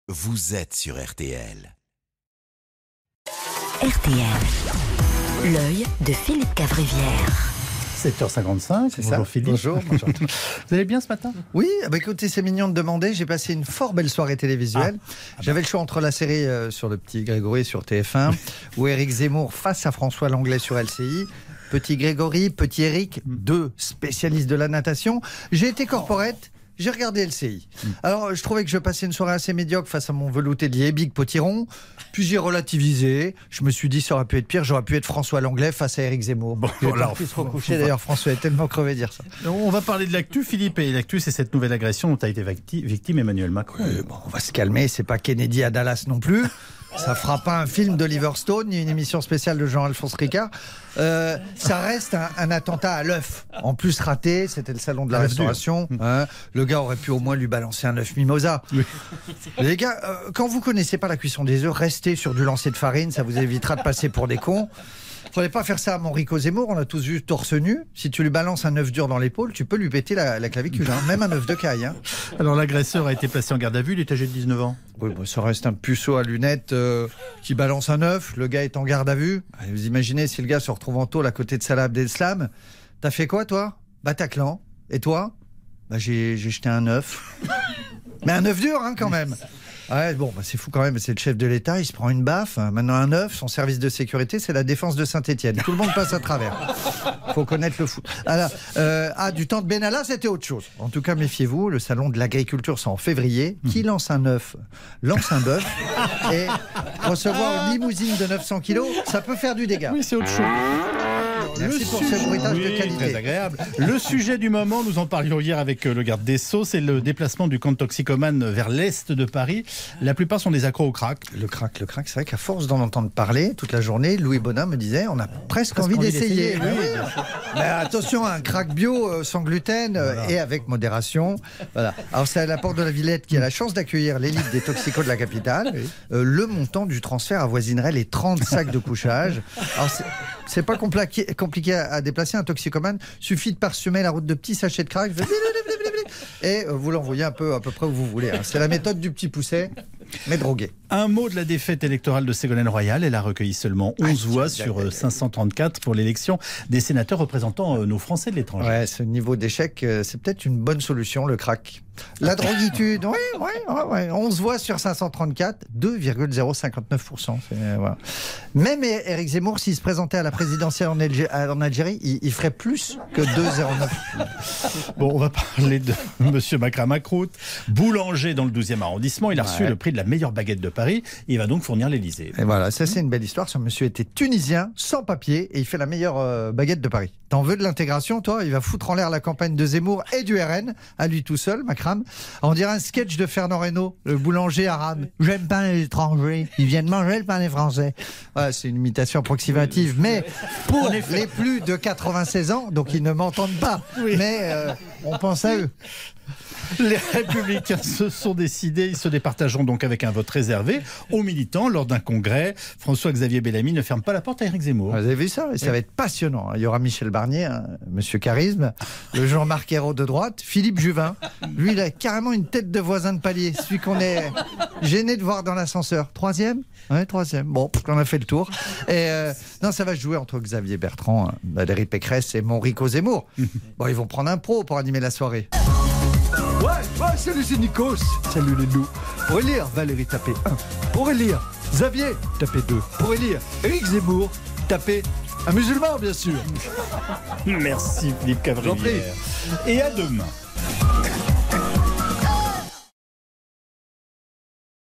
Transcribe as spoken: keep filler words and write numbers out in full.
Vous êtes sur R T L. R T L, l'œil de Philippe Cavrivière. sept heures cinquante-cinq, c'est bonjour ça. Philippe. Bonjour, bonjour. Vous allez bien ce matin? Oui, bah écoutez, c'est mignon de demander. J'ai passé une fort belle soirée télévisuelle. Ah. Ah bah. J'avais le choix entre la série euh, sur le petit Grégory sur T F un ou Éric Zemmour face à François Langlais sur L C I. Petit Grégory, petit Éric, deux spécialistes de la natation. J'ai été corporate. J'ai regardé L C I. Alors, je trouvais que je passais une soirée assez médiocre face à mon velouté de Liebig Potiron. Puis j'ai relativisé. Je me suis dit, ça aurait pu être pire. J'aurais pu être François Langlais face à Éric Zemmour. Bon, il est alors, parti se recoucher. D'ailleurs, François est tellement crevé de dire ça. On va parler de l'actu, Philippe. Et l'actu, c'est cette nouvelle agression dont a été victime Emmanuel Macron. Euh, bon, on va se calmer. C'est pas Kennedy à Dallas non plus. Ça fera pas un film d'Oliver Stone ni une émission spéciale de Jean-Alphonse Ricard. Euh, ça reste un, un attentat à l'œuf. En plus raté, c'était le salon de la restauration. Hein, le gars aurait pu au moins lui balancer un œuf mimosa. Oui. Les gars, euh, quand vous connaissez pas la cuisson des œufs, restez sur du lancer de farine. Ça vous évitera de passer pour des cons. Faudrait pas faire ça à Enrico Zemmour, on a tous vu torse nu. Si tu lui balances un œuf dur dans l'épaule, tu peux lui péter la, la clavicule, hein. Même un œuf de caille. Hein. Alors l'agresseur a été placé en garde à vue, il est âgé de dix-neuf ans. Oui, bah, ça reste un puceau à lunettes euh, qui balance un œuf, le gars est en garde à vue. Allez, vous imaginez si le gars se retrouve en tôle à côté de Salah Abdeslam. T'as fait quoi toi? Bataclan. Et toi? Bah j'ai, j'ai jeté un œuf. Mais un œuf dur hein, quand même. Ouais, bon, bah c'est fou quand même, c'est le chef de l'État, il se prend une baffe, hein. Maintenant un œuf, son service de sécurité, c'est la défense de Saint-Étienne. Tout le monde passe à travers. Faut connaître le foot. Alors, euh, ah, du temps de Benalla, c'était autre chose. En tout cas, méfiez-vous, le salon de l'agriculture, c'est en février. Qui lance un œuf, lance un bœuf. Et recevoir une limousine de neuf cents kilos, ça peut faire du dégât. Oui, c'est autre chose. Merci le pour sujet... ce bruitage oui, de qualité. Très agréable. Le sujet du moment, nous en parlions hier avec le garde des Sceaux, c'est le déplacement du camp de toxicomanes vers l'est de Paris. La plupart sont des accros au crack. Le crack, le crack, c'est vrai qu'à force d'en entendre parler toute la journée, Louis Bonin me disait, on a presque, presque envie, envie d'essayer. d'essayer. Oui, oui. Mais attention, un crack bio euh, sans gluten euh, voilà. Et avec modération. Voilà. Alors c'est à la Porte de la Villette qui a la chance d'accueillir l'élite des toxicos de la capitale. Oui. Euh, le montant du transfert avoisinerait les trente sacs de couchage. Alors c'est, c'est pas compliqué, compliqué à, à déplacer un toxicomane. Suffit de parsemer la route de petits sachets de crack. Et vous l'envoyez un peu à peu près où vous voulez. Hein. C'est la méthode du petit pousset, mais drogué. Un mot de la défaite électorale de Ségolène Royal. Elle a recueilli seulement onze ah, voix sur cinq cent trente-quatre pour l'élection des sénateurs représentant nos Français de l'étranger. Ouais, ce niveau d'échec, c'est peut-être une bonne solution, le crack. La droguitude, oui, oui, oui, oui. onze voix sur cinq cent trente-quatre, deux virgule zéro cinquante-neuf pour cent. C'est, voilà. Même Éric Zemmour, s'il se présentait à la présidentielle en, Algé- en Algérie, il, il ferait plus que deux virgule zéro neuf. Bon, on va parler de Monsieur Makram Akrout, boulanger dans le douzième arrondissement. Il a reçu ouais. le prix de la meilleure baguette de Paris. Il va donc fournir l'Élysée. Et voilà, ça c'est une belle histoire. Ce monsieur était tunisien, sans papier, et il fait la meilleure euh, baguette de Paris. T'en veux de l'intégration, toi? Il va foutre en l'air la campagne de Zemmour et du R N, à lui tout seul, Makram. On dirait un sketch de Fernand Reynaud, le boulanger arabe. J'aime pas les étrangers, ils viennent manger le pain des Français. Ouais, c'est une imitation approximative, mais pour les plus de quatre-vingt-seize ans, donc ils ne m'entendent pas, oui. mais euh, on pense à eux. Les Républicains se sont décidés, ils se départageront donc avec un vote réservé aux militants lors d'un congrès. François-Xavier Bellamy ne ferme pas la porte à Éric Zemmour. Vous avez vu ça? Et ça va être passionnant. Il y aura Michel Barnier, hein, Monsieur Charisme, le Jean-Marc Ayrault de droite, Philippe Juvin. Lui, il a carrément une tête de voisin de palier, celui qu'on est gêné de voir dans l'ascenseur. Troisième? Ouais, troisième. Bon, on a fait le tour. Et euh, non, ça va se jouer entre Xavier Bertrand, Valérie Pécresse et Enrico Zemmour. Bon, ils vont prendre un pro pour animer la soirée. Ouais, ouais, salut, c'est Nikos. Salut les loups. Pour élire, Valérie, tapez un. Pour élire, Xavier, tapez deux. Pour élire, Éric Zemmour, tapez un musulman, bien sûr. Merci, Philippe Cavrivière. Et à demain.